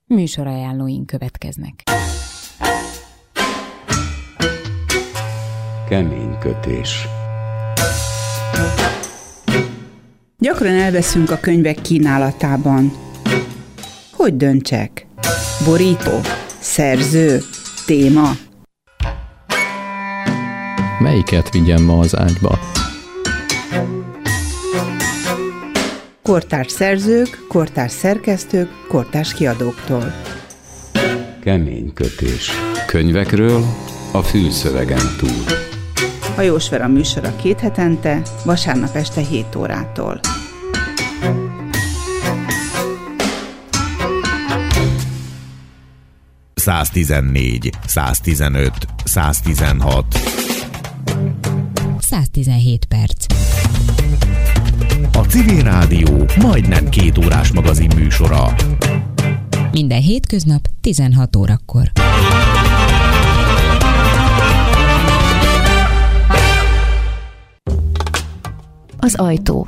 Műsorajánlóink következnek. Keménykötés. Gyakran elveszünk a könyvek kínálatában. Hogy döntsek? Borító? Szerző? Téma? Melyiket vigyem ma az ágyba? Kortárs szerzők, kortárs szerkesztők, kortárs kiadóktól. Keménykötés. Könyvekről a fülszövegen túl. Hajós Vera műsora 2 hetente, vasárnap este 7 órától. ...114, 115, 116. 117 perc. A Civil Rádió majdnem 2 órás magazin műsora. Minden hétköznap 16 órakor. Az ajtó.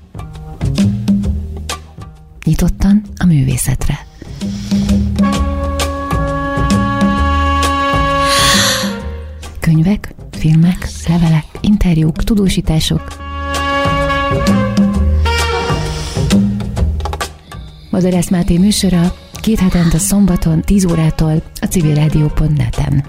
Nyitottan a művészetre. Könyvek, filmek, levelek, interjúk, tudósítások. Madarász Máté műsora 2 hetente szombaton 10 órától a civilradio.net-en.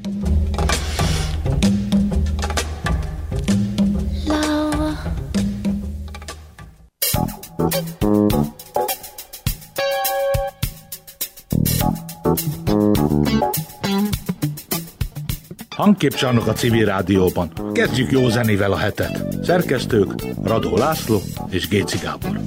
Hangképcsarnok a Civil Rádióban. Kezdjük jó zenével a hetet. Szerkesztők Radó László és Géci Gábor.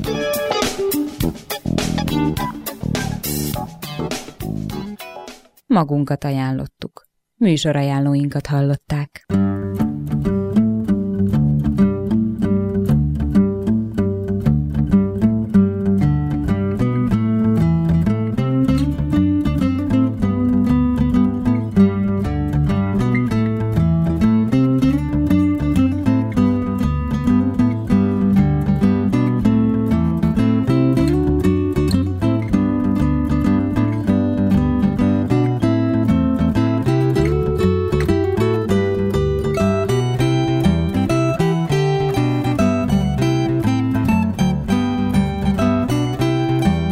Magunkat ajánlottuk. Műsorajánlóinkat hallották.